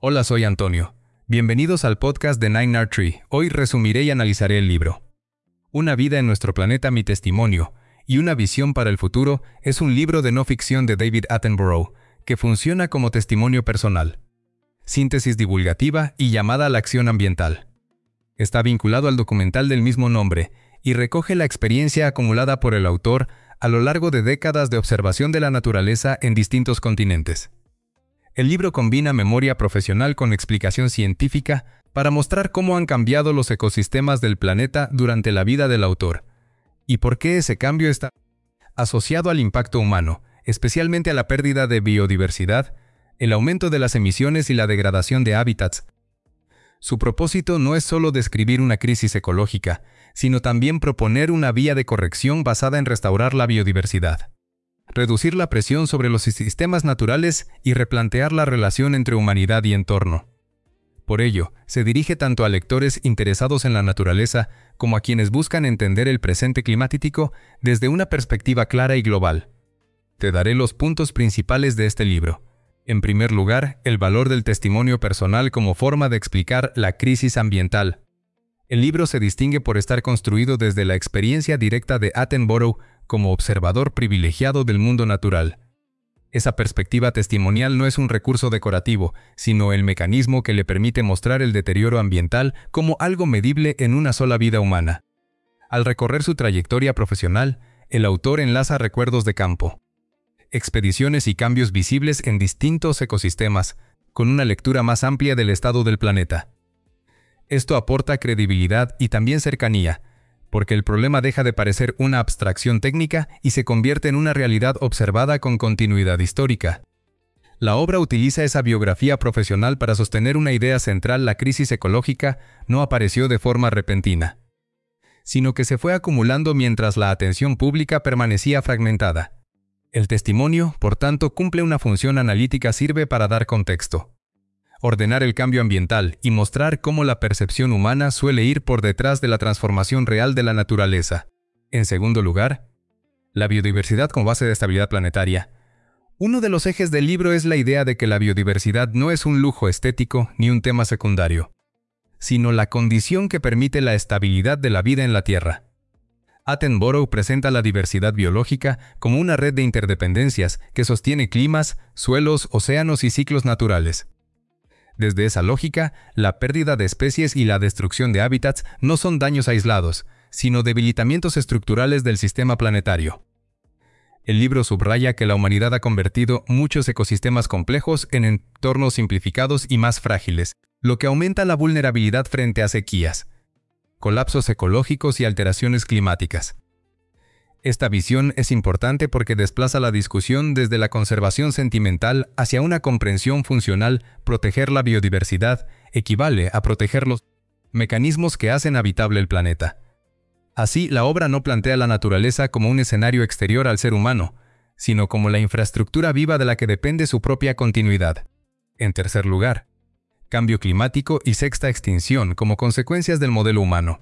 Hola, soy Antonio. Bienvenidos al podcast de 9R Tree. Hoy resumiré y analizaré el libro. Una vida en nuestro planeta, mi testimonio, y una visión para el futuro es un libro de no ficción de David Attenborough, que funciona como testimonio personal, síntesis divulgativa y llamada a la acción ambiental. Está vinculado al documental del mismo nombre y recoge la experiencia acumulada por el autor a lo largo de décadas de observación de la naturaleza en distintos continentes. El libro combina memoria profesional con explicación científica para mostrar cómo han cambiado los ecosistemas del planeta durante la vida del autor, y por qué ese cambio está asociado al impacto humano, especialmente a la pérdida de biodiversidad, el aumento de las emisiones y la degradación de hábitats. Su propósito no es solo describir una crisis ecológica, sino también proponer una vía de corrección basada en restaurar la biodiversidad, reducir la presión sobre los sistemas naturales y replantear la relación entre humanidad y entorno. Por ello, se dirige tanto a lectores interesados en la naturaleza como a quienes buscan entender el presente climático desde una perspectiva clara y global. Te daré los puntos principales de este libro. En primer lugar, el valor del testimonio personal como forma de explicar la crisis ambiental. El libro se distingue por estar construido desde la experiencia directa de Attenborough como observador privilegiado del mundo natural. Esa perspectiva testimonial no es un recurso decorativo, sino el mecanismo que le permite mostrar el deterioro ambiental como algo medible en una sola vida humana. Al recorrer su trayectoria profesional, el autor enlaza recuerdos de campo, expediciones y cambios visibles en distintos ecosistemas, con una lectura más amplia del estado del planeta. Esto aporta credibilidad y también cercanía, porque el problema deja de parecer una abstracción técnica y se convierte en una realidad observada con continuidad histórica. La obra utiliza esa biografía profesional para sostener una idea central: la crisis ecológica no apareció de forma repentina, sino que se fue acumulando mientras la atención pública permanecía fragmentada. El testimonio, por tanto, cumple una función analítica, sirve para dar contexto, ordenar el cambio ambiental y mostrar cómo la percepción humana suele ir por detrás de la transformación real de la naturaleza. En segundo lugar, la biodiversidad como base de estabilidad planetaria. Uno de los ejes del libro es la idea de que la biodiversidad no es un lujo estético ni un tema secundario, sino la condición que permite la estabilidad de la vida en la Tierra. Attenborough presenta la diversidad biológica como una red de interdependencias que sostiene climas, suelos, océanos y ciclos naturales. Desde esa lógica, la pérdida de especies y la destrucción de hábitats no son daños aislados, sino debilitamientos estructurales del sistema planetario. El libro subraya que la humanidad ha convertido muchos ecosistemas complejos en entornos simplificados y más frágiles, lo que aumenta la vulnerabilidad frente a sequías, colapsos ecológicos y alteraciones climáticas. Esta visión es importante porque desplaza la discusión desde la conservación sentimental hacia una comprensión funcional. Proteger la biodiversidad equivale a proteger los mecanismos que hacen habitable el planeta. Así, la obra no plantea la naturaleza como un escenario exterior al ser humano, sino como la infraestructura viva de la que depende su propia continuidad. En tercer lugar, cambio climático y sexta extinción como consecuencias del modelo humano.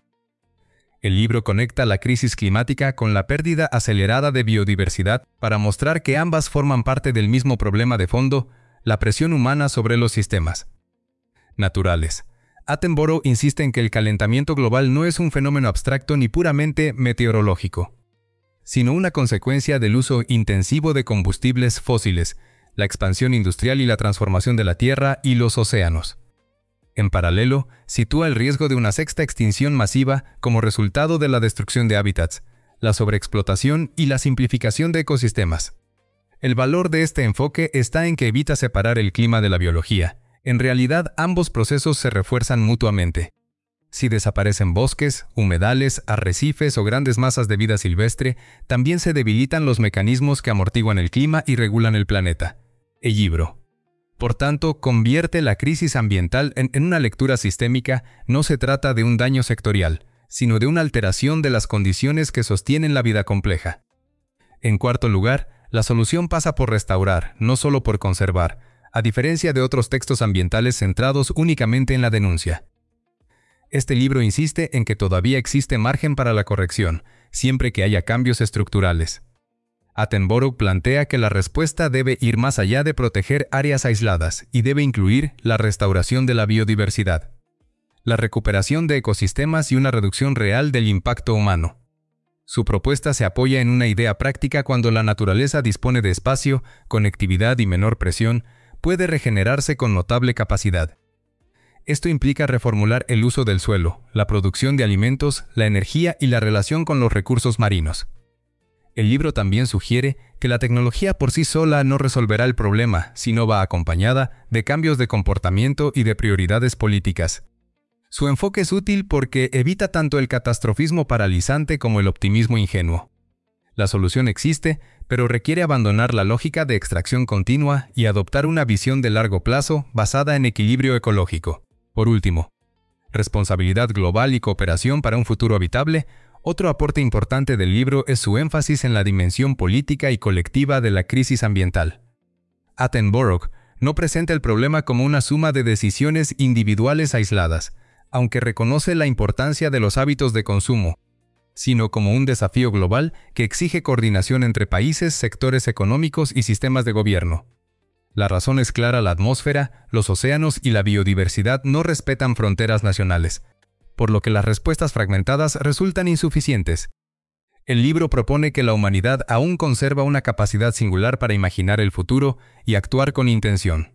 El libro conecta la crisis climática con la pérdida acelerada de biodiversidad para mostrar que ambas forman parte del mismo problema de fondo: la presión humana sobre los sistemas naturales. Attenborough insiste en que el calentamiento global no es un fenómeno abstracto ni puramente meteorológico, sino una consecuencia del uso intensivo de combustibles fósiles, la expansión industrial y la transformación de la Tierra y los océanos. En paralelo, sitúa el riesgo de una sexta extinción masiva como resultado de la destrucción de hábitats, la sobreexplotación y la simplificación de ecosistemas. El valor de este enfoque está en que evita separar el clima de la biología. En realidad, ambos procesos se refuerzan mutuamente. Si desaparecen bosques, humedales, arrecifes o grandes masas de vida silvestre, también se debilitan los mecanismos que amortiguan el clima y regulan el planeta. El libro, por tanto, convierte la crisis ambiental en una lectura sistémica. No se trata de un daño sectorial, sino de una alteración de las condiciones que sostienen la vida compleja. En cuarto lugar, la solución pasa por restaurar, no solo por conservar, a diferencia de otros textos ambientales centrados únicamente en la denuncia. Este libro insiste en que todavía existe margen para la corrección, siempre que haya cambios estructurales. Attenborough plantea que la respuesta debe ir más allá de proteger áreas aisladas y debe incluir la restauración de la biodiversidad, la recuperación de ecosistemas y una reducción real del impacto humano. Su propuesta se apoya en una idea práctica: cuando la naturaleza dispone de espacio, conectividad y menor presión, puede regenerarse con notable capacidad. Esto implica reformular el uso del suelo, la producción de alimentos, la energía y la relación con los recursos marinos. El libro también sugiere que la tecnología por sí sola no resolverá el problema si no va acompañada de cambios de comportamiento y de prioridades políticas. Su enfoque es útil porque evita tanto el catastrofismo paralizante como el optimismo ingenuo. La solución existe, pero requiere abandonar la lógica de extracción continua y adoptar una visión de largo plazo basada en equilibrio ecológico. Por último, responsabilidad global y cooperación para un futuro habitable. Otro aporte importante del libro es su énfasis en la dimensión política y colectiva de la crisis ambiental. Attenborough no presenta el problema como una suma de decisiones individuales aisladas, aunque reconoce la importancia de los hábitos de consumo, sino como un desafío global que exige coordinación entre países, sectores económicos y sistemas de gobierno. La razón es clara: la atmósfera, los océanos y la biodiversidad no respetan fronteras nacionales, por lo que las respuestas fragmentadas resultan insuficientes. El libro propone que la humanidad aún conserva una capacidad singular para imaginar el futuro y actuar con intención,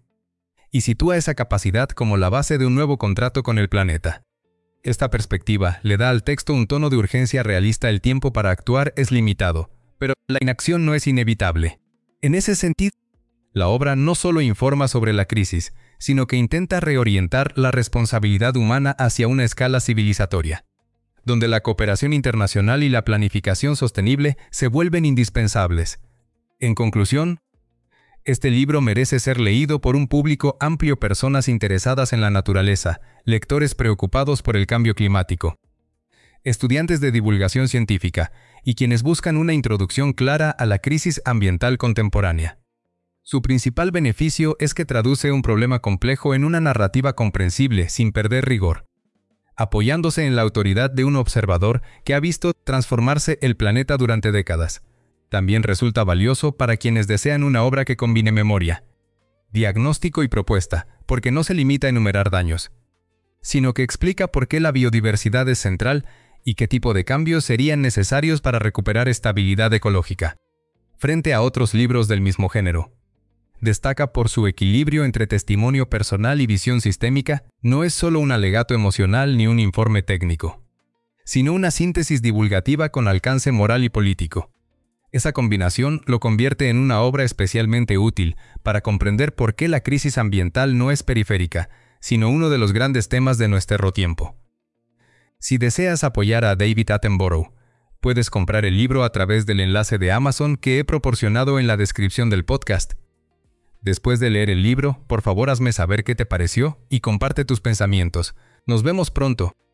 y sitúa esa capacidad como la base de un nuevo contrato con el planeta. Esta perspectiva le da al texto un tono de urgencia realista. El tiempo para actuar es limitado, pero la inacción no es inevitable. En ese sentido, la obra no solo informa sobre la crisis, sino que intenta reorientar la responsabilidad humana hacia una escala civilizatoria, donde la cooperación internacional y la planificación sostenible se vuelven indispensables. En conclusión, este libro merece ser leído por un público amplio: personas interesadas en la naturaleza, lectores preocupados por el cambio climático, estudiantes de divulgación científica y quienes buscan una introducción clara a la crisis ambiental contemporánea. Su principal beneficio es que traduce un problema complejo en una narrativa comprensible sin perder rigor, apoyándose en la autoridad de un observador que ha visto transformarse el planeta durante décadas. También resulta valioso para quienes desean una obra que combine memoria, diagnóstico y propuesta, porque no se limita a enumerar daños, sino que explica por qué la biodiversidad es central y qué tipo de cambios serían necesarios para recuperar estabilidad ecológica, frente a otros libros del mismo género. Destaca por su equilibrio entre testimonio personal y visión sistémica. No es solo un alegato emocional ni un informe técnico, sino una síntesis divulgativa con alcance moral y político. Esa combinación lo convierte en una obra especialmente útil para comprender por qué la crisis ambiental no es periférica, sino uno de los grandes temas de nuestro tiempo. Si deseas apoyar a David Attenborough, puedes comprar el libro a través del enlace de Amazon que he proporcionado en la descripción del podcast. Después de leer el libro, por favor hazme saber qué te pareció y comparte tus pensamientos. Nos vemos pronto.